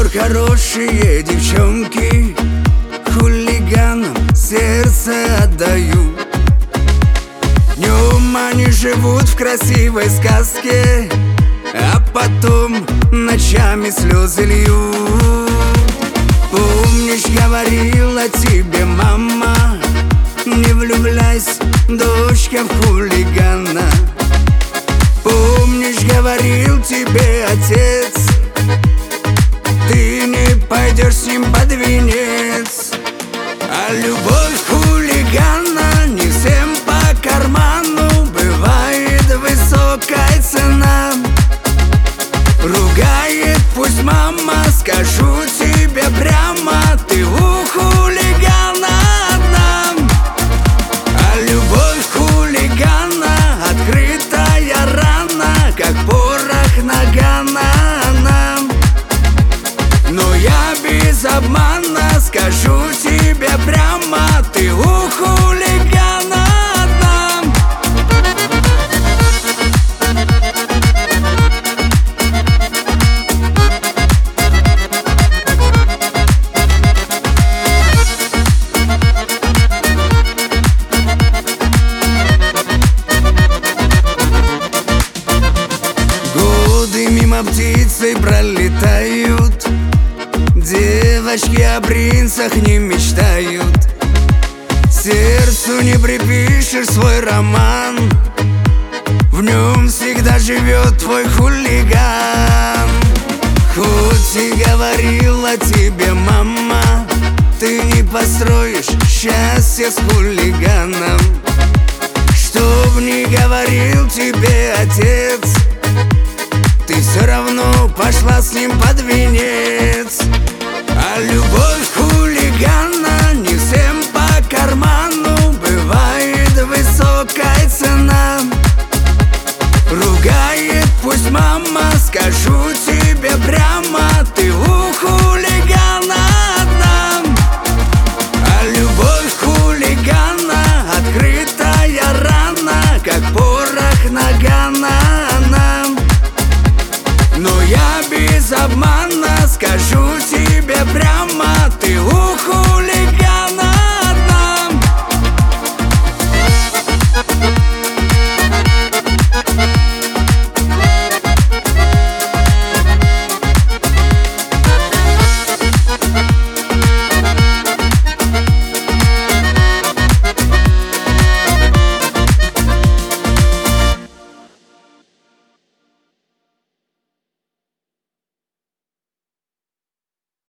двор хорошие девчонки, хулиганам сердце отдаю. Днем они живут в красивой сказке, а потом ночами слезы льют. Помнишь, говорила тебе мама, не влюбляйся, дочка, в хулигана. Помнишь, говорил тебе отец, ты не пойдешь с ним под венец. А любовь хулигана не всем по карману, бывает высокая цена. Ругает пусть мама, скажу тебе прямо, ты у хулигана одна. А любовь хулигана открытая рана, как порох нагана. Но я без обмана скажу тебе прямо, ты у хулигана одна. Годы мимо птицы пролетают, девочки о принцах не мечтают. Сердцу не припишешь свой роман, в нем всегда живет твой хулиган. Хоть и говорила тебе мама, ты не построишь счастье с хулиганом. Чтоб не говорил тебе отец, ты все равно пошла с ним под венец. А любовь хулигана не всем по карману, бывает высокая цена. Ругает пусть мама, скажу тебе прямо, ты у хулигана одна. А любовь хулигана открытая рана, как порох нагана.